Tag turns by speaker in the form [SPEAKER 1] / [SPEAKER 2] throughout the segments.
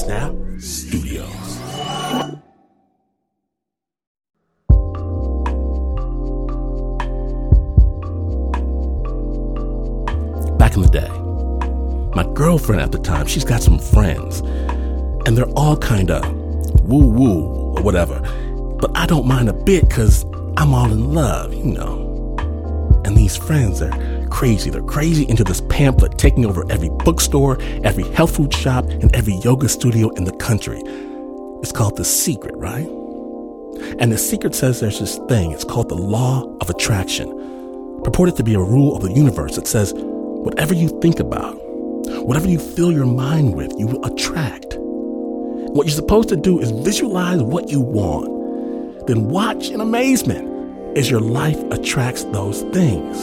[SPEAKER 1] Snap Studios. Back in the day, my girlfriend at the time, she's got some friends, and they're all kind of woo-woo or whatever. But I don't mind a bit because I'm all in love, you know. And these friends are crazy. They're crazy into this pamphlet taking over every bookstore, every health food shop, and every yoga studio in the country. It's called The Secret, right? And The Secret says there's this thing. It's called the law of attraction, purported to be a rule of the universe that says whatever you think about, whatever you fill your mind with, you will attract. What you're supposed to do is visualize what you want, then watch in amazement as your life attracts those things.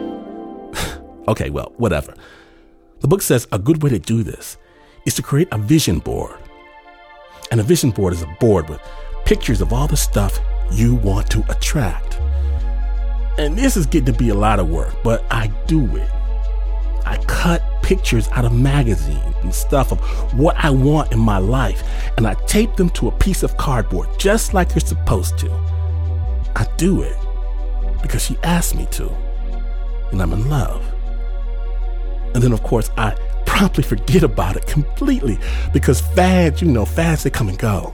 [SPEAKER 1] Okay, well, whatever. The book says a good way to do this is to create a vision board. And a vision board is a board with pictures of all the stuff you want to attract. And this is getting to be a lot of work, but I do it. I cut pictures out of magazines and stuff of what I want in my life, and I tape them to a piece of cardboard, just like you're supposed to. I do it because she asked me to, and I'm in love. And then, of course, I promptly forget about it completely because fads, they come and go.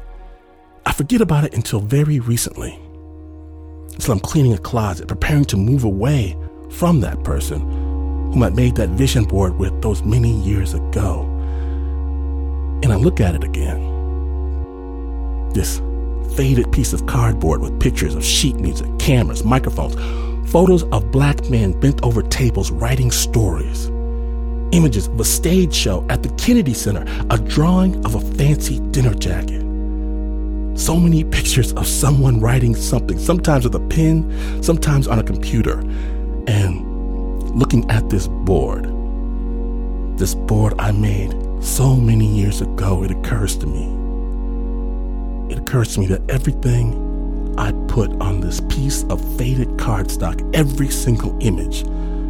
[SPEAKER 1] I forget about it until very recently. So I'm cleaning a closet, preparing to move away from that person whom I made that vision board with those many years ago. And I look at it again. This faded piece of cardboard with pictures of sheet music, cameras, microphones, photos of black men bent over tables writing stories, images of a stage show at the Kennedy Center, a drawing of a fancy dinner jacket. So many pictures of someone writing something, sometimes with a pen, sometimes on a computer. And looking at this board I made so many years ago, it occurs to me that everything I put on this piece of faded cardstock, every single image,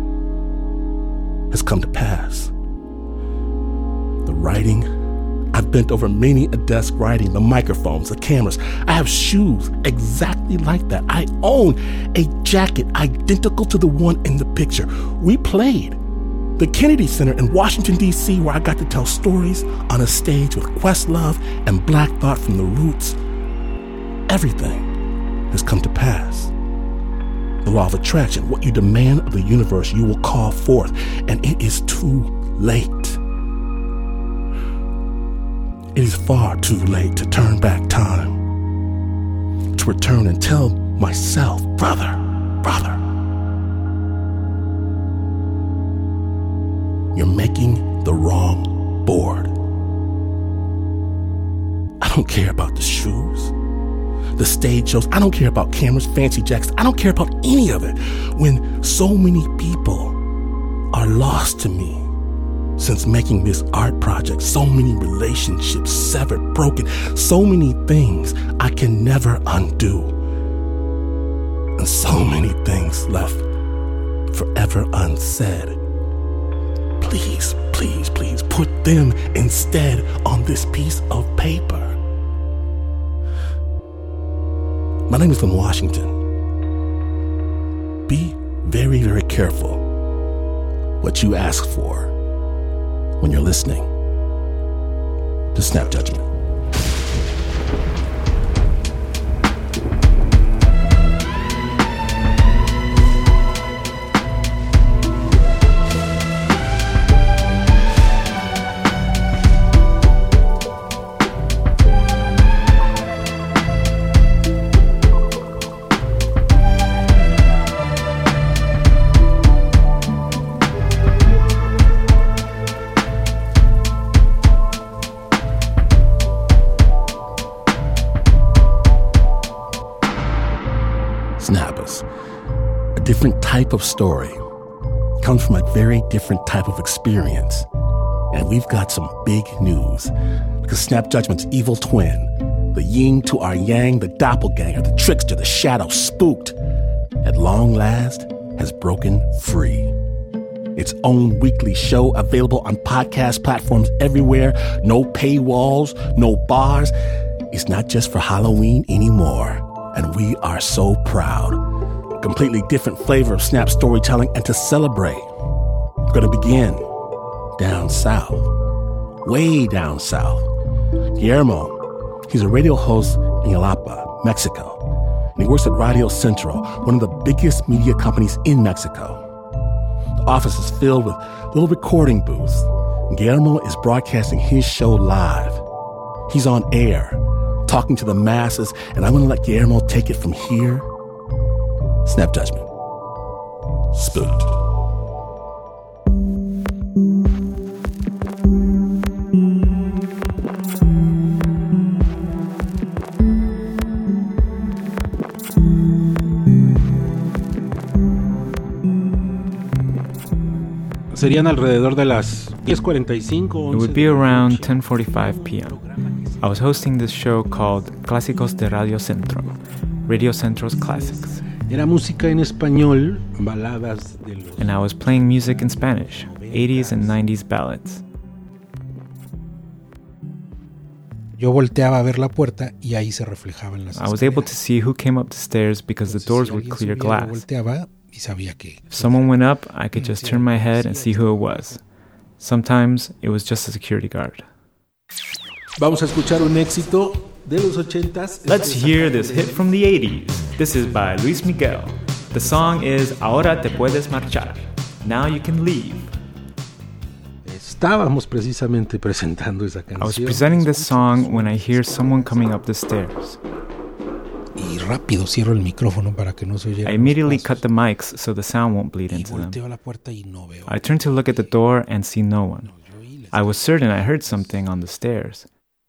[SPEAKER 1] has come to pass. The writing, I've bent over many a desk writing, the microphones, the cameras. I have shoes exactly like that. I own a jacket identical to the one in the picture. We played the Kennedy Center in Washington, D.C., where I got to tell stories on a stage with Questlove and Black Thought from The Roots. Everything has come to pass. The law of attraction, what you demand of the universe, you will call forth, and it is too late. It is far too late to turn back time, to return and tell myself, brother, you're making the wrong board. I don't care about the shoes, the stage shows. I don't care about cameras, fancy jackets. I don't care about any of it when so many people are lost to me since making this art project. So many relationships severed, broken, so many things I can never undo, and so many things left forever unsaid. Please, please, please put them instead on this piece of paper. My name is Lynn Washington. Be very, very careful what you ask for when you're listening to Snap Judgment. Snappers. A different type of story comes from a very different type of experience. And we've got some big news, because Snap Judgment's evil twin, the yin to our yang, the doppelganger, the trickster, the shadow, spooked, at long last has broken free. its own weekly show available on podcast platforms everywhere. No paywalls, no bars. It's not just for Halloween anymore. And we are so proud. A completely different flavor of Snap storytelling, and to celebrate, we're going to begin down south, way down south. Guillermo, he's a radio host in Jalapa, Mexico. And he works at Radio Central, one of the biggest media companies in Mexico. The office is filled with little recording booths. Guillermo is broadcasting his show live. He's on air, talking to the masses, and I'm going to let Guillermo take it from here. Snap Judgment. Spooked.
[SPEAKER 2] Serían alrededor de las 10:45.
[SPEAKER 3] It would be around 10:45 p.m. I was hosting this show called Clásicos de Radio Centro, Radio Centro's Classics.
[SPEAKER 2] Era música en español, baladas de los...
[SPEAKER 3] And I was playing music in Spanish, 80s and 90s ballads.
[SPEAKER 2] Yo volteaba a ver la puerta y ahí se reflejaban las
[SPEAKER 3] I was able to see who came up the stairs because the doors were clear glass.
[SPEAKER 2] Volteaba y sabía que...
[SPEAKER 3] If someone went up, I could just turn my head and see who it was. Sometimes it was just a security guard.
[SPEAKER 2] Vamos a escuchar un éxito de los 80s.
[SPEAKER 3] Let's hear this hit from the 80s. This is by Luis Miguel. The song is Ahora te puedes marchar. Now you can leave.
[SPEAKER 2] Estábamos precisamente presentando esa canción.
[SPEAKER 3] I was presenting this song when I hear someone coming up the stairs.
[SPEAKER 2] Y rápido cierro el micrófono para que no se oyeran.
[SPEAKER 3] I immediately cut the mics so the sound won't bleed into them. I turn to look at the door and see no one. I was certain I heard something on the stairs.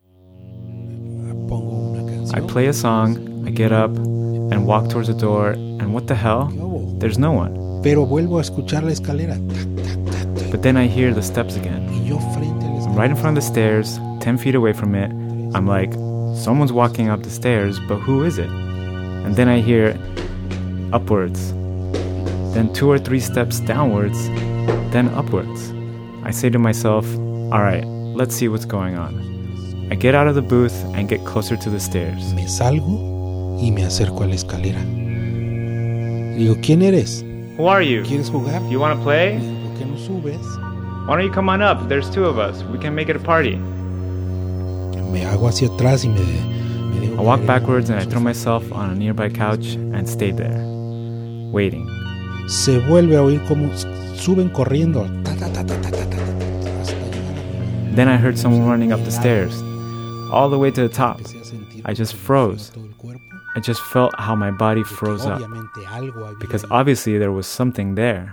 [SPEAKER 3] I play a song, I get up, and walk towards the door, and what the hell? There's no one.
[SPEAKER 2] Pero vuelvo a escuchar la escalera.
[SPEAKER 3] But then I hear the steps again. I'm right in front of the stairs, 10 feet away from it. I'm like, someone's walking up the stairs, but who is it? And then I hear upwards, then 2 or 3 steps downwards, then upwards. I say to myself, all right, let's see what's going on. I get out of the booth and get closer to the stairs.
[SPEAKER 2] Me salgo y me acerco a la escalera. Digo, ¿quién eres?
[SPEAKER 3] Who are you?
[SPEAKER 2] ¿Quieres jugar?
[SPEAKER 3] You want to play?
[SPEAKER 2] ¿Por qué no subes?
[SPEAKER 3] Why don't you come on up? There's 2 of us. We can make it a party.
[SPEAKER 2] Me hago hacia atrás y me
[SPEAKER 3] I walk backwards and I throw myself on a nearby couch and stay there, waiting.
[SPEAKER 2] Se vuelve a oír como suben corriendo. Ta, ta, ta, ta, ta, ta, ta, hasta llegar a...
[SPEAKER 3] Then I heard someone running up the stairs, all the way to the top. I just froze. I just felt how my body froze up, because obviously there was something there.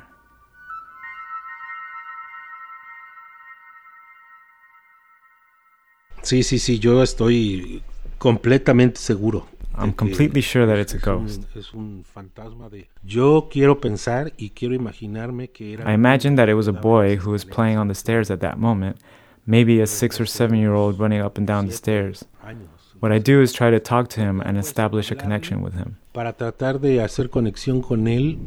[SPEAKER 2] Sí, yo estoy completamente seguro.
[SPEAKER 3] I'm completely sure that it's a ghost.
[SPEAKER 2] Es un fantasma de... Yo quiero pensar y quiero imaginarme que era...
[SPEAKER 3] I imagine that it was a boy who was playing on the stairs at that moment, maybe a 6 or 7-year-old running up and down the stairs. What I do is try to talk to him and establish a connection with him.
[SPEAKER 2] Para tratar de hacer conexión con él.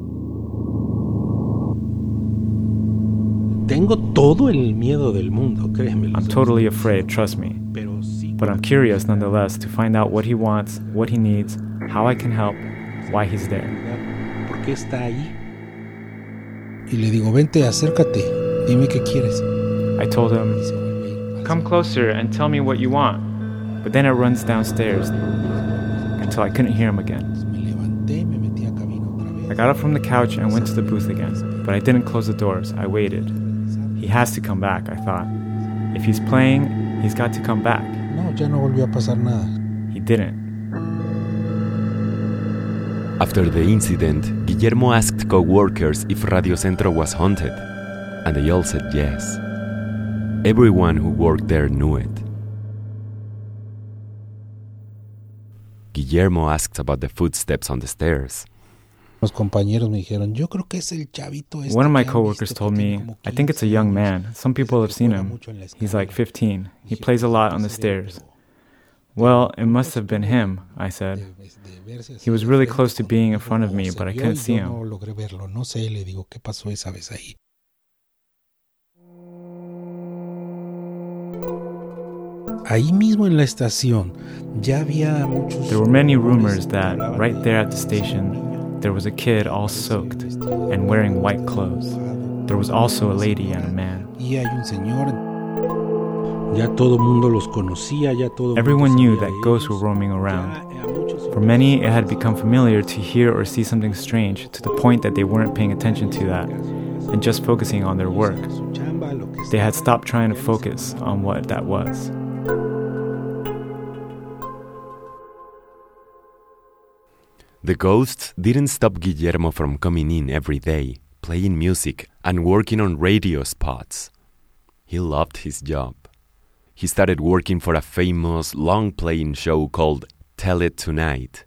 [SPEAKER 2] Tengo todo el miedo del mundo, créeme.
[SPEAKER 3] I'm totally afraid, trust me. But I'm curious nonetheless to find out what he wants, what he needs, how I can help, why he's there.
[SPEAKER 2] ¿Por qué está ahí? Y le digo, vente, acércate, dime qué quieres.
[SPEAKER 3] I told him, come closer and tell me what you want. But then it runs downstairs until I couldn't hear him again. I got up from the couch and went to the booth again, but I didn't close the doors. I waited. He has to come back, I thought. If he's playing, he's got to come back.
[SPEAKER 2] No, ya no volvió a pasar nada.
[SPEAKER 3] He didn't.
[SPEAKER 4] After the incident, Guillermo asked co-workers if Radio Centro was haunted, and they all said yes. Everyone who worked there knew it. Guillermo asked about the footsteps on the stairs.
[SPEAKER 2] Los compañeros me dijeron, yo creo que es el chavito este.
[SPEAKER 3] One of my coworkers told me, I think it's a young man. Some people have seen him. He's like 15. He plays a lot on the stairs. Well, it must have been him, I said. He was really close to being in front of me, but I couldn't see him.
[SPEAKER 2] No sé, le digo, ¿qué pasó esa vez ahí? ahí mismo en la estación ya había muchos.
[SPEAKER 3] There were many rumors that right there at the station there was a kid all soaked and wearing white clothes. There was also a lady and a man.
[SPEAKER 2] Y hay un señor. Ya todo mundo los conocía, ya todo.
[SPEAKER 3] Everyone knew that ghosts were roaming around. For many, it had become familiar to hear or see something strange to the point that they weren't paying attention to that and just focusing on their work. They had stopped trying to focus on what that was.
[SPEAKER 4] The ghosts didn't stop Guillermo from coming in every day, playing music and working on radio spots. He loved his job. He started working for a famous long-playing show called Tell It Tonight.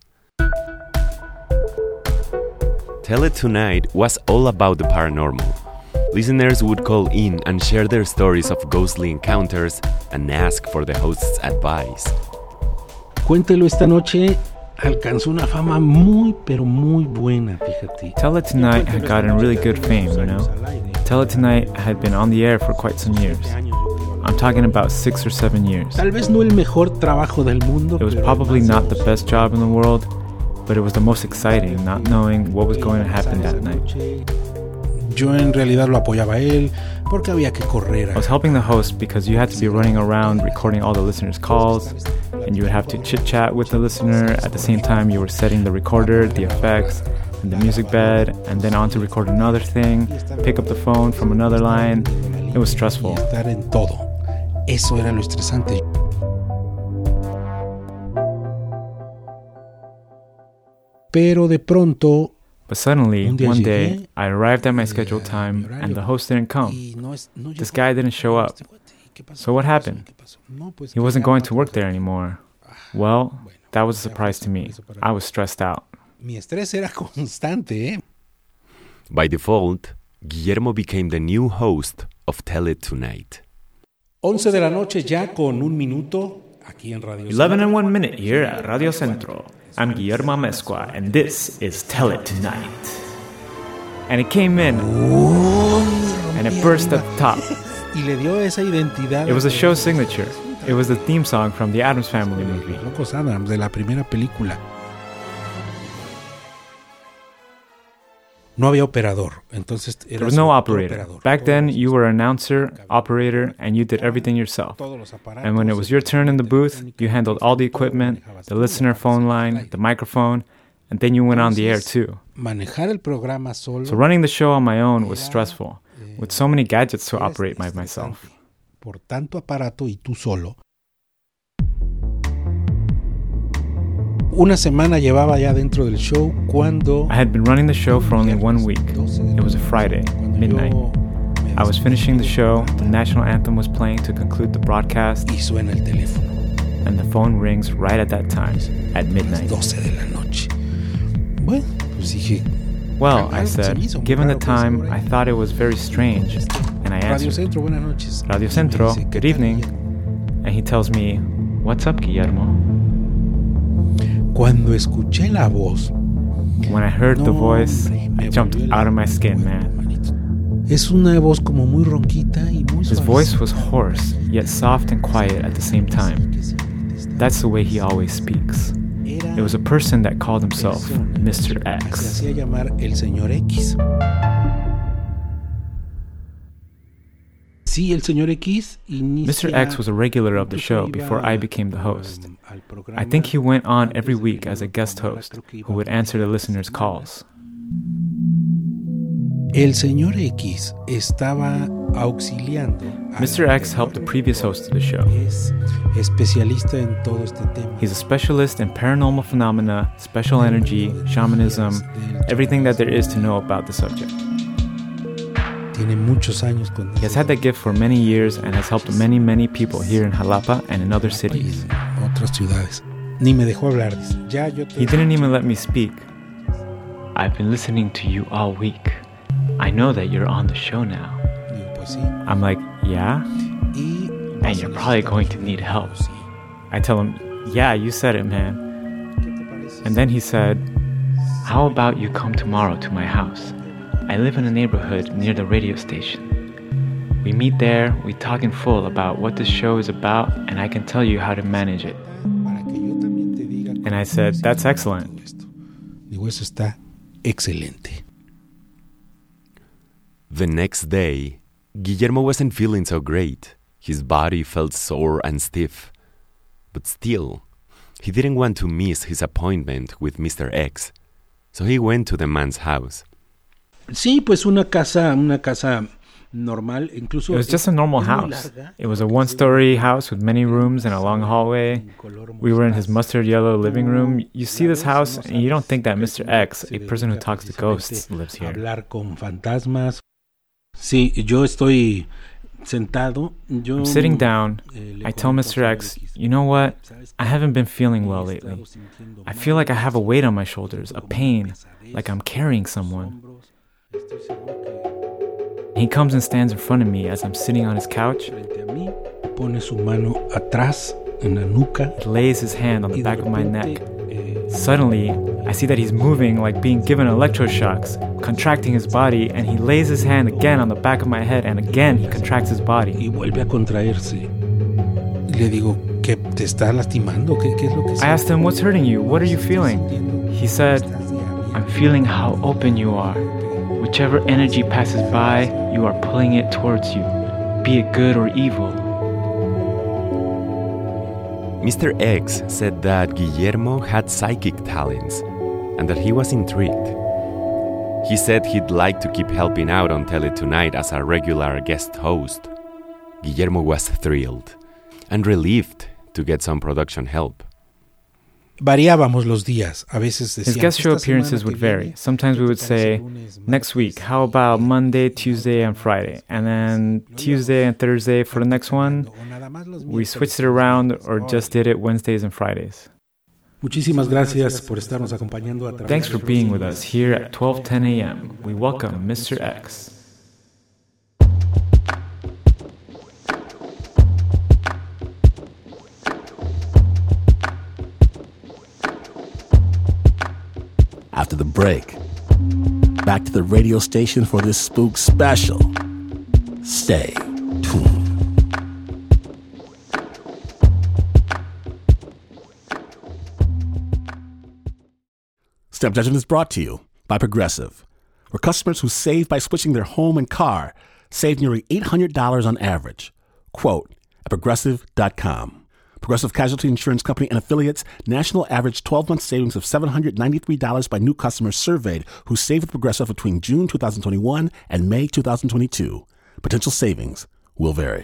[SPEAKER 4] Tell It Tonight was all about the paranormal. Listeners would call in and share their stories of ghostly encounters and ask for the host's advice.
[SPEAKER 2] Cuéntelo esta noche alcanzó una fama muy, pero muy buena, fíjate.
[SPEAKER 3] Tell It Tonight had gotten really good fame, you know? Tell It Tonight had been on the air for quite some years. I'm talking about 6 or 7 years.
[SPEAKER 2] Tal vez no el mejor trabajo del mundo.
[SPEAKER 3] It was probably not the best job in the world, but it was the most exciting, not knowing what was going to happen that night.
[SPEAKER 2] Yo en realidad lo apoyaba a él porque había que correr.
[SPEAKER 3] I was helping the host because you had to be running around recording all the listeners' calls, and you would have to chit-chat with the listener. At the same time, you were setting the recorder, the effects, and the music bed, and then on to record another thing, pick up the phone from another line. It was stressful.
[SPEAKER 2] Estar en todo. Eso era lo estresante. Pero de pronto,
[SPEAKER 3] but suddenly, one day, I arrived at my scheduled time and the host didn't come. This guy didn't show up. So what happened? He wasn't going to work there anymore. Well, that was a surprise to me. I was stressed out.
[SPEAKER 2] Mi estrés era constante, ¿eh?
[SPEAKER 4] By default, Guillermo became the new host of Tell It Tonight.
[SPEAKER 2] 11 de la noche ya con un minuto aquí en Radio
[SPEAKER 3] 11 and 1 minute here at Radio Centro. I'm Guillermo Amezcua, and this is Tell It Tonight. And it came in, and it burst at the top.
[SPEAKER 2] Y le dio esa identidad.
[SPEAKER 3] It was a show signature. It was the theme song from the Addams Family movie.
[SPEAKER 2] Locos Adams, de la primera película. No había operador, entonces
[SPEAKER 3] there was no operator. Back then, you were an announcer, operator, and you did everything yourself. And when it was your turn in the booth, you handled all the equipment, the listener phone line, the microphone, and then you went on the air too. So running the show on my own was stressful, with so many gadgets to operate by myself.
[SPEAKER 2] Por tanto aparato y tú solo. Una semana llevaba ya dentro del show cuando...
[SPEAKER 3] I had been running the show for only 1 week. It was a Friday, midnight. I was finishing the show, the national anthem was playing to conclude the broadcast,
[SPEAKER 2] y suena el teléfono.
[SPEAKER 3] And the phone rings right at that time, at midnight.
[SPEAKER 2] 12 de la noche. Bueno, pues dije...
[SPEAKER 3] Well, I said, given the time, I thought it was very strange, and I answered,
[SPEAKER 2] Radio Centro, buenas noches.
[SPEAKER 3] Radio Centro, good evening. And he tells me, what's up, Guillermo?
[SPEAKER 2] Cuando escuché la voz,
[SPEAKER 3] when I heard the voice, I jumped out of my skin, man.
[SPEAKER 2] Es una voz como muy ronquita y muy
[SPEAKER 3] His voice was hoarse, yet soft and quiet at the same time. That's the way he always speaks. It was a person that called himself Mr. X.
[SPEAKER 2] Se hacía llamar el señor X. Sí, el señor X
[SPEAKER 3] Mr. X was a regular of the show before I became the host. I think he went on every week as a guest host who would answer the listeners' calls.
[SPEAKER 2] El señor X estaba auxiliando.
[SPEAKER 3] Mr. X helped the previous host of the show.
[SPEAKER 2] Es especialista en todo este tema.
[SPEAKER 3] He's a specialist in paranormal phenomena, special energy, shamanism, everything that there is to know about the subject.
[SPEAKER 2] Tiene muchos años con
[SPEAKER 3] he has had that gift for many years and has helped many, many people here in Jalapa and in other cities.
[SPEAKER 2] Otras ciudades. Ni me dejó hablar.
[SPEAKER 3] He didn't even let me speak. I've been listening to you all week. I know that you're on the show now. I'm like, yeah? And you're probably going to need help. I tell him, yeah, you said it, man. And then he said, how about you come tomorrow to my house? I live in a neighborhood near the radio station. We meet there, we talk in full about what this show is about, and I can tell you how to manage it. And I said, that's excellent.
[SPEAKER 2] Digo, eso está excelente.
[SPEAKER 4] The next day, Guillermo wasn't feeling so great. His body felt sore and stiff. But still, he didn't want to miss his appointment with Mr. X. So he went to the man's house.
[SPEAKER 2] Sí, pues una casa normal, incluso.
[SPEAKER 3] It was just a normal house. It was a one-story house with many rooms and a long hallway. We were in his mustard yellow living room. You see this house and you don't think that Mr. X, a person who talks to ghosts, lives here.
[SPEAKER 2] Hablar con fantasmas. Sí, yo estoy sentado.
[SPEAKER 3] I'm sitting down. I tell Mr. X, you know what? I haven't been feeling well lately. I feel like I have a weight on my shoulders, a pain, like I'm carrying someone. He comes and stands in front of me as I'm sitting on his couch.
[SPEAKER 2] Pone su mano atrás en la nuca.
[SPEAKER 3] He lays his hand on the back of my neck. Suddenly, I see that he's moving like being given electroshocks, contracting his body, and he lays his hand again on the back of my head, and again he contracts his body.
[SPEAKER 2] Y vuelve a contraerse. Y le digo, ¿qué te está lastimando? ¿Qué es lo que
[SPEAKER 3] I asked him, what's hurting you? What are you feeling? He said, I'm feeling how open you are. Whichever energy passes by, you are pulling it towards you, be it good or evil.
[SPEAKER 4] Mr. X said that Guillermo had psychic talents and that he was intrigued. He said he'd like to keep helping out on Tele Tonight as a regular guest host. Guillermo was thrilled and relieved to get some production help.
[SPEAKER 2] Variábamos los días. A veces decíamos,
[SPEAKER 3] his guest show appearances would vary. Sometimes we would say, next week, how about Monday, Tuesday, and Friday? And then Tuesday and Thursday for the next one. We switched it around or just did it Wednesdays and Fridays.
[SPEAKER 2] Muchísimas gracias por estarnos acompañando a través.
[SPEAKER 3] Thanks for being with us here at 12:10 a.m. We welcome Mr. X.
[SPEAKER 1] After the break, back to the radio station for this spook special. Stay tuned. Snap Judgment is brought to you by Progressive, where customers who save by switching their home and car save nearly $800 on average. Quote at Progressive.com. Progressive Casualty Insurance Company and affiliates, national average 12-month savings of $793 by new customers surveyed who saved with Progressive between June 2021 and May 2022. Potential savings will vary.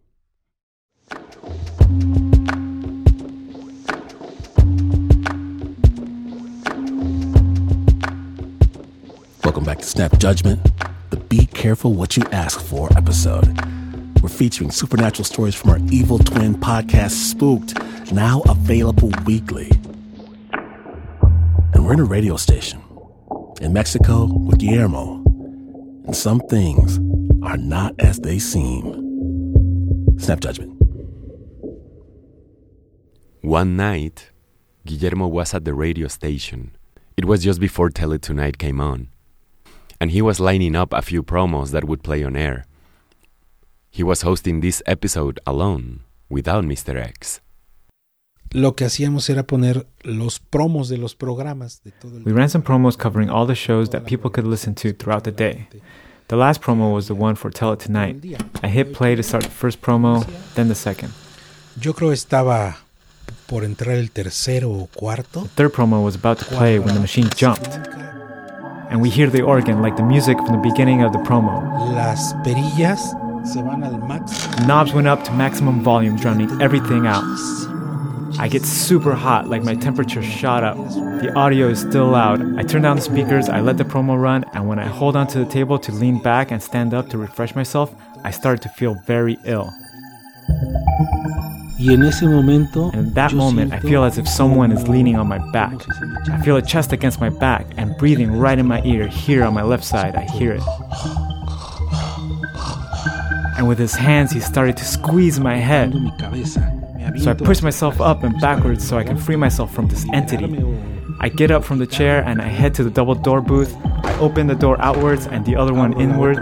[SPEAKER 1] Welcome back to Snap Judgment, the Be Careful What You Ask For episode. We're featuring supernatural stories from our Evil Twin podcast, Spooked, now available weekly. And we're in a radio station in Mexico with Guillermo. And some things are not as they seem. Snap Judgment.
[SPEAKER 4] One night, Guillermo was at the radio station. It was just before Tele Tonight came on. And he was lining up a few promos that would play on air. He was hosting this episode alone, without Mr. X.
[SPEAKER 2] Lo que hacíamos era poner los promos de los programas de todo el
[SPEAKER 3] We ran some promos covering all the shows that people could listen to throughout the day. The last promo was the one for Tele Tonight. I hit play to start the first promo, then the second.
[SPEAKER 2] Yo creo estaba por entrar el tercero o cuarto.
[SPEAKER 3] The third promo was about to play when the machine jumped. And we hear the organ like the music from the beginning of the promo.
[SPEAKER 2] Las perillas se van al máximo.
[SPEAKER 3] The knobs went up to maximum volume, drowning everything out. I get super hot, like my temperature shot up. The audio is still loud. I turn down the speakers, I let the promo run, and when I hold onto the table to lean back and stand up to refresh myself, I started to feel very ill.
[SPEAKER 2] Y en ese momento,
[SPEAKER 3] and in that moment, I feel as if someone is leaning on my back. I feel a chest against my back and breathing right in my ear. Here on my left side, I hear it. And with his hands, he started to squeeze my head. So I push myself up and backwards so I can free myself from this entity. I get up from the chair and I head to the double door booth. I open the door outwards and the other one inwards.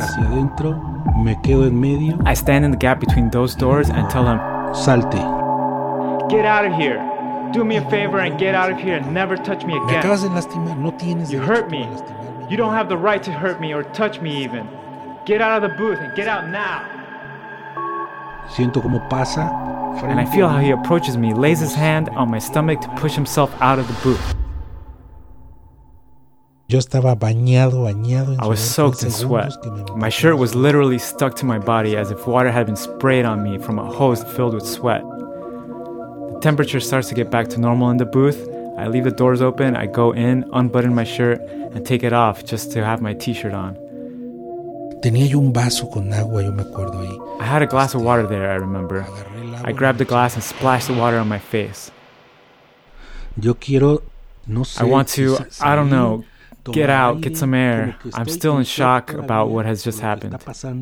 [SPEAKER 3] I stand in the gap between those doors and tell him,
[SPEAKER 2] Salte.
[SPEAKER 3] Get out of here. Do me a favor and get out of here and never touch me again. You hurt me. You don't have the right to hurt me or touch me even. Get out of the booth and get out now.
[SPEAKER 2] Siento como pasa.
[SPEAKER 3] And I feel how he approaches me, lays his hand on my stomach to push himself out of the booth.
[SPEAKER 2] Yo estaba bañado
[SPEAKER 3] I was soaked in sweat. My shirt was literally stuck to my body as if water had been sprayed on me from a hose filled with sweat. The temperature starts to get back to normal in the booth. I leave the doors open, I go in, unbutton my shirt, and take it off just to have my t-shirt on.
[SPEAKER 2] Tenía yo un vaso con agua, yo me acuerdo ahí.
[SPEAKER 3] I had a glass of water there, I remember. I grabbed the glass and splashed the water on my face.
[SPEAKER 2] Yo quiero, no sé,
[SPEAKER 3] I want to, I don't know, get out, get some air. I'm still in shock about what has just happened.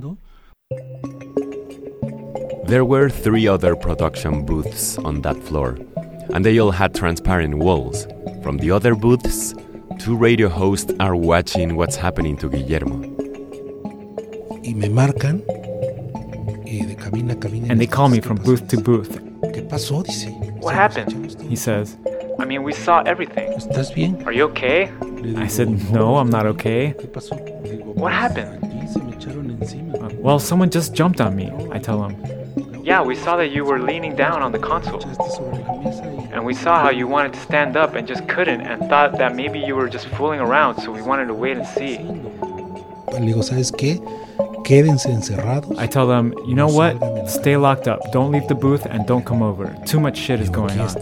[SPEAKER 4] There were 3 other production booths on that floor, and they all had transparent walls. From the other booths, 2 radio hosts are watching what's happening to Guillermo.
[SPEAKER 2] Y me marcan, y de cabina a cabina.
[SPEAKER 3] And they call me from booth to booth.
[SPEAKER 2] ¿Qué pasó? Dice.
[SPEAKER 3] What happened? He says. I mean, we saw everything.
[SPEAKER 2] ¿Estás bien?
[SPEAKER 3] Are you okay? I said, no, I'm not okay.
[SPEAKER 2] ¿Qué pasó?
[SPEAKER 3] What happened?
[SPEAKER 2] Aquí se me echaron encima.
[SPEAKER 3] Well, someone just jumped on me, I tell him. Yeah, we saw that you were leaning down on the console. And we saw how you wanted to stand up and just couldn't and thought that maybe you were just fooling around, so we wanted to wait and see.
[SPEAKER 2] Le digo, ¿sabes qué? Quédense encerrados.
[SPEAKER 3] I tell them, you know what? Stay locked up. Don't leave the booth and don't come over. Too much shit is going on.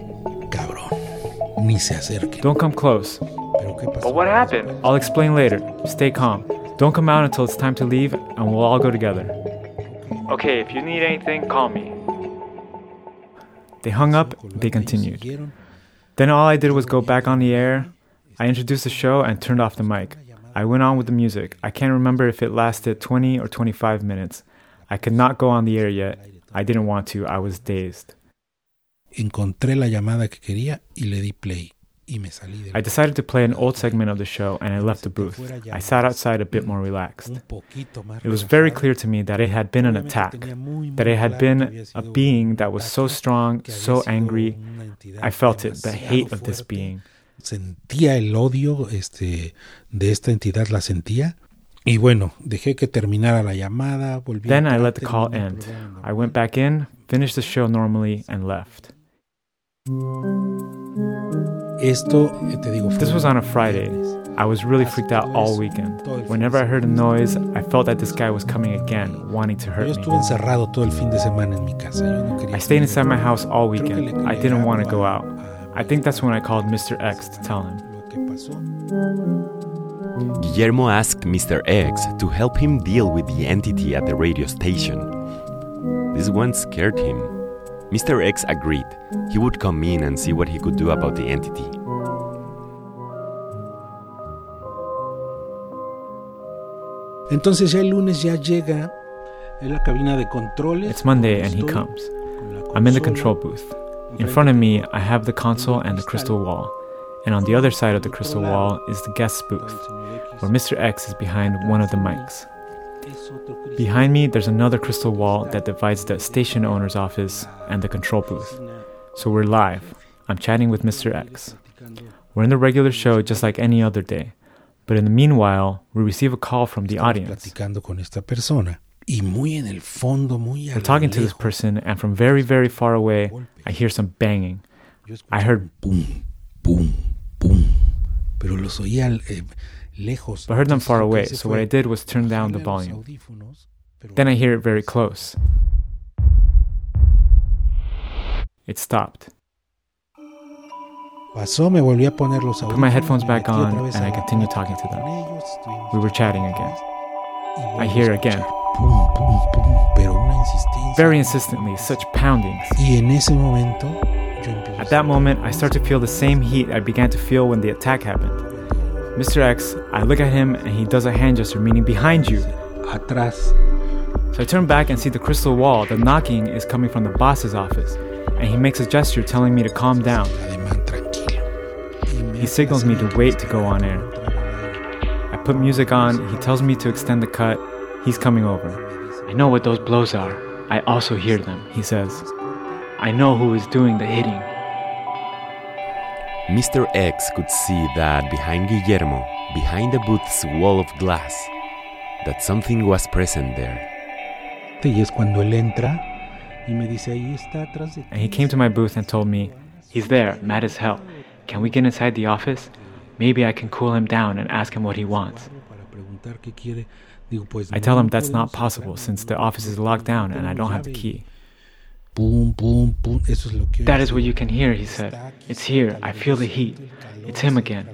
[SPEAKER 2] Ni se acerquen.
[SPEAKER 3] Don't come close. But what happened? I'll explain later. Stay calm. Don't come out until it's time to leave and we'll all go together. Okay, if you need anything, call me. They hung up, they continued. Then all I did was go back on the air. I introduced the show and turned off the mic. I went on with the music. I can't remember if it lasted 20 or 25 minutes. I could not go on the air yet. I didn't want to. I was dazed.
[SPEAKER 2] Encontré la llamada que quería y le di play. Y me salí del...
[SPEAKER 3] I decided to play an old segment of the show and I left the booth. I sat outside a bit more relaxed. It was very clear to me that it had been an attack, that it had been a being that was so strong, so angry. I felt it, the hate of this being.
[SPEAKER 2] Sentía el odio de esta entidad, la sentía. Y bueno, dejé que terminara la llamada.
[SPEAKER 3] Then I let the call end. I went back in, finished the show normally, and left. This was on a Friday. I was really freaked out all weekend. Whenever I heard a noise, I felt that this guy was coming again, wanting to hurt me. I stayed inside my house all weekend. I didn't want to go out. I think that's when I called Mr. X to tell him.
[SPEAKER 4] Guillermo asked Mr. X to help him deal with the entity at the radio station. This one scared him. Mr. X agreed. He would come in and see what he could do about the entity.
[SPEAKER 2] Entonces ya el lunes ya llega en la cabina de controles.
[SPEAKER 3] It's Monday and he comes. I'm in the control booth. In front of me, I have the console and the crystal wall. And on the other side of the crystal wall is the guest booth, where Mr. X is behind one of the mics. Behind me, there's another crystal wall that divides the station owner's office and the control booth. So we're live. I'm chatting with Mr. X. We're in the regular show just like any other day. But in the meanwhile, we receive a call from the audience. We're talking to this person, and from very, very far away, I hear some banging. I heard boom, boom, boom. But I heard them far away, so what I did was turn down the volume. Then I hear it very close. It stopped. Put my headphones back on, and I continued talking to them. We were chatting again. I hear again. Very insistently, such poundings. At that moment, I start to feel the same heat I began to feel when the attack happened. Mr. X, I look at him and he does a hand gesture, meaning behind you. So I turn back and see the crystal wall. The knocking is coming from the boss's office, and he makes a gesture telling me to calm down. He signals me to wait to go on air. I put music on, he tells me to extend the cut. He's coming over. I know what those blows are. I also hear them, he says. I know who is doing the hitting.
[SPEAKER 4] Mr. X could see that behind Guillermo, behind the booth's wall of glass, that something was present there.
[SPEAKER 2] Y es cuando él entra y me dice, ahí está atrás de ti.
[SPEAKER 3] And he came to my booth and told me, he's there, mad as hell. Can we get inside the office? Maybe I can cool him down and ask him what he wants. I tell him that's not possible since the office is locked down and I don't have the key.
[SPEAKER 2] Boom, boom, boom. Eso es lo que
[SPEAKER 3] that is what you can hear, he said. It's here. I feel the heat. It's him again.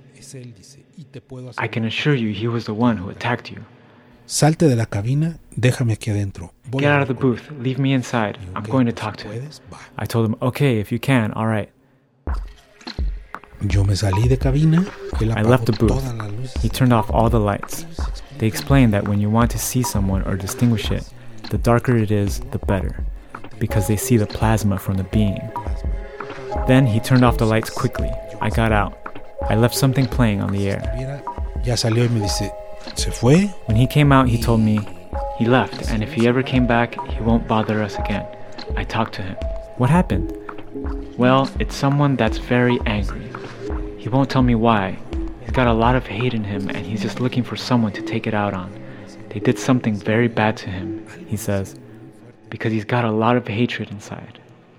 [SPEAKER 3] I can assure you he was the one who attacked you.
[SPEAKER 2] Salte de la cabina, déjame aquí adentro.
[SPEAKER 3] Get out of the booth. Leave me inside. I'm going to talk to him. I told him, okay, if you can, all right.
[SPEAKER 2] Yo me salí de cabina.
[SPEAKER 3] I left the booth. He turned off all the lights. They explained that when you want to see someone or distinguish it, the darker it is, the better, because they see the plasma from the being. Then he turned off the lights quickly. I got out. I left something playing on the air.
[SPEAKER 2] Ya salió y me dice, ¿se fue?
[SPEAKER 3] When he came out, he told me he left, and if he ever came back, he won't bother us again. I talked to him. What happened? Well, it's someone that's very angry. He won't tell me why. He's got a lot of hate in him, and he's just looking for someone to take it out on. They did something very bad to him, he says, because he's got a lot of hatred inside.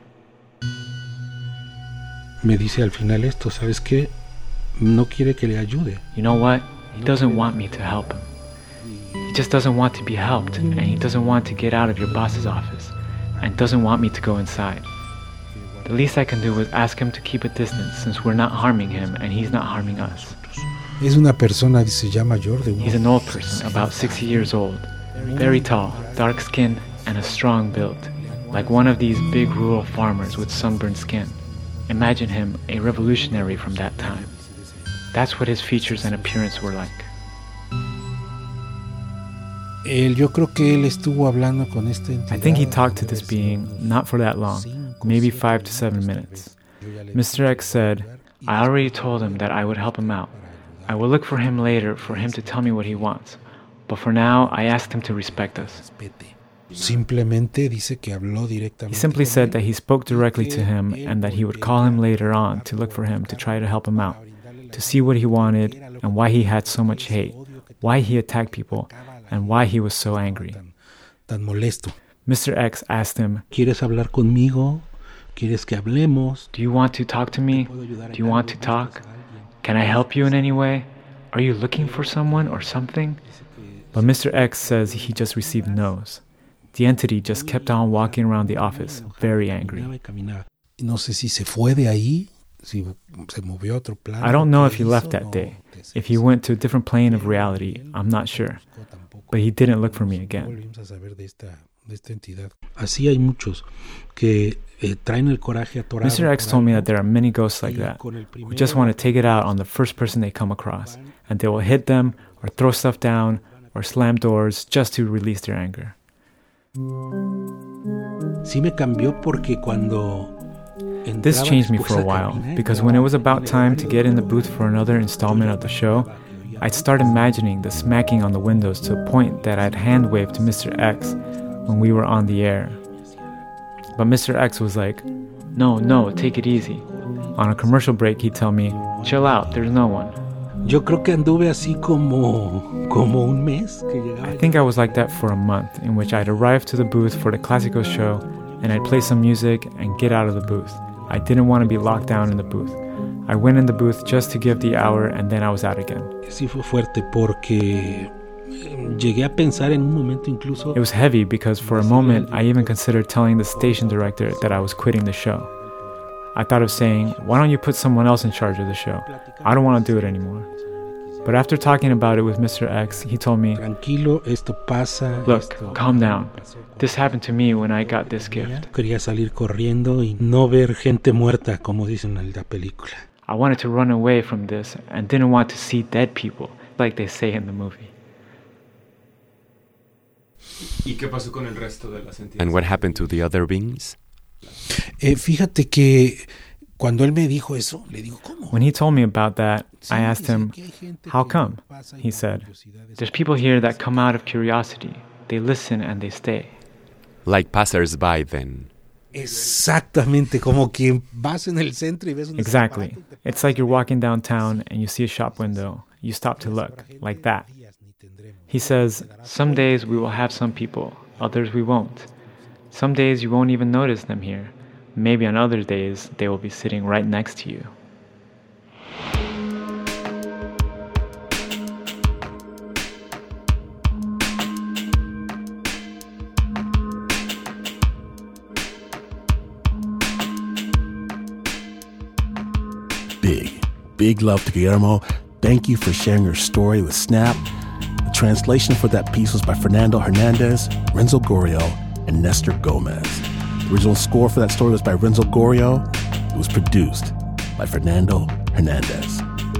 [SPEAKER 2] Me dice al final esto, ¿sabes qué? No quiere que le ayude.
[SPEAKER 3] You know what? He doesn't want me to help him. He just doesn't want to be helped, and he doesn't want to get out of your boss's office, and doesn't want me to go inside. The least I can do is ask him to keep a distance since we're not harming him and he's not harming us.
[SPEAKER 2] Es una persona, dice, ya mayor de
[SPEAKER 3] He's an old person, about 60 years old. Very tall, dark skin, and a strong build. Like one of these big rural farmers with sunburned skin. Imagine him, a revolutionary from that time. That's what his features and appearance were like.
[SPEAKER 2] Yo creo que él estuvo hablando con esta entidad.
[SPEAKER 3] I think he talked to this being, not for that long, maybe 5 to 7 minutes. Mr. X said, I already told him that I would help him out. I will look for him later for him to tell me what he wants. But for now, I asked him to respect us.
[SPEAKER 2] Simplemente dice que habló directamente.
[SPEAKER 3] He simply said that he spoke directly to him and that he would call him later on to look for him to try to help him out, to see what he wanted and why he had so much hate, why he attacked people, and why he was so angry.
[SPEAKER 2] Tan molesto.
[SPEAKER 3] Mr. X asked him,
[SPEAKER 2] ¿Quieres hablar conmigo? ¿Quieres que hablemos?
[SPEAKER 3] Do you want to talk to me? Do you want to talk? Can I help you in any way? Are you looking for someone or something? But Mr. X says he just received no's. The entity just kept on walking around the office, very angry.
[SPEAKER 2] No sé si se fue de ahí, si se movió a otro plano.
[SPEAKER 3] I don't know if he left that day. If he went to a different plane of reality, I'm not sure. But he didn't look for me again.
[SPEAKER 2] Así hay muchos que traen el coraje atorado.
[SPEAKER 3] Mr. X told me that there are many ghosts like that who just want to take it out on the first person they come across, and they will hit them or throw stuff down or slam doors just to release their anger.
[SPEAKER 2] Sí me cambió porque cuando
[SPEAKER 3] This changed me for a while, because when it was about time to get in the booth for another installment of the show, I'd start imagining the smacking on the windows to a point that I'd hand-waved to Mr. X when we were on the air. But Mr. X was like, no, take it easy. On a commercial break, he'd tell me, chill out, there's no one.
[SPEAKER 2] Yo creo que anduve así como un mes.
[SPEAKER 3] I think I was like that for a month, in which I'd arrive to the booth for the Clásico show, and I'd play some music and get out of the booth. I didn't want to be locked down in the booth. I went in the booth just to give the hour, and then I was out again.
[SPEAKER 2] Sí fue fuerte porque llegué a pensar en un momento incluso.
[SPEAKER 3] It was heavy because for a moment I even considered telling the station director that I was quitting the show. I thought of saying, why don't you put someone else in charge of the show? I don't want to do it anymore. But after talking about it with Mr. X, he told me,
[SPEAKER 2] Tranquilo, esto pasa.
[SPEAKER 3] Look, calm down. This happened to me when I got this gift.
[SPEAKER 2] Quería salir corriendo y no ver gente muerta, como dicen en la película.
[SPEAKER 3] I wanted to run away from this and didn't want to see dead people, like they say in the movie.
[SPEAKER 4] ¿Y qué pasó con el resto de las entidades? And what happened to the other beings?
[SPEAKER 2] Fíjate que Cuando él me dijo eso, le digo, ¿cómo?
[SPEAKER 3] When he told me about that, I asked him, how come? He said, there's people here that come out of curiosity. They listen and they stay.
[SPEAKER 4] Like passers-by then.
[SPEAKER 2] Exactamente, como que vas en el centro y ves un
[SPEAKER 3] Exactly. It's like you're walking downtown and you see a shop window. You stop to look, like that. He says, some days we will have some people, others we won't. Some days you won't even notice them here. Maybe on other days, they will be sitting right next to you.
[SPEAKER 1] Big love to Guillermo. Thank you for sharing your story with Snap. The translation for that piece was by Fernando Hernandez, Renzo Gorrio, and Nestor Gomez. The original score for that story was by Renzo Gorrio. It was produced by Fernando Hernandez.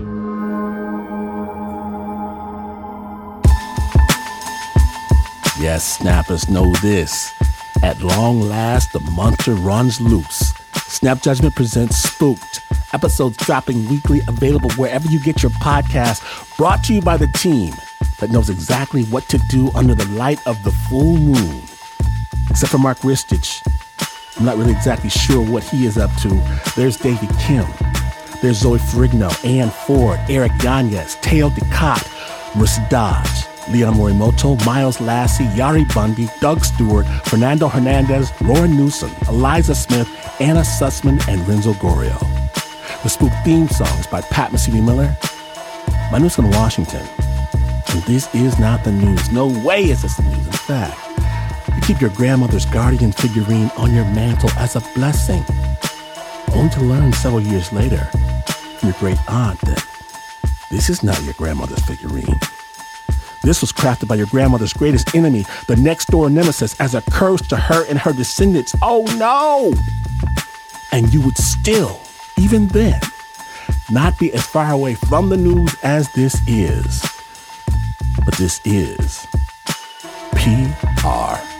[SPEAKER 1] Yes, snappers know this. At long last, the monster runs loose. Snap Judgment presents Spooked. Episodes dropping weekly, available wherever you get your podcasts. Brought to you by the team that knows exactly what to do under the light of the full moon. Except for Mark Ristich. I'm not really exactly sure what he is up to. There's David Kim. There's Zoe Ferrigno, Ann Ford, Eric Yanez, Teo Ducat, Marissa Dodge, Leon Morimoto, Miles Lassie, Yari Bundy, Doug Stewart, Fernando Hernandez, Lauren Newsom, Eliza Smith, Anna Sussman, and Renzo Gorrio. The Spook theme song is by Pat Mesiti-Miller. My new's from Washington. And this is not the news. No way is this the news. In fact, you keep your grandmother's guardian figurine on your mantle as a blessing. Only to learn several years later from your great aunt that this is not your grandmother's figurine. This was crafted by your grandmother's greatest enemy, the next-door nemesis, as a curse to her and her descendants. Oh no! And you would still, even then, not be as far away from the news as this is. But this is PR.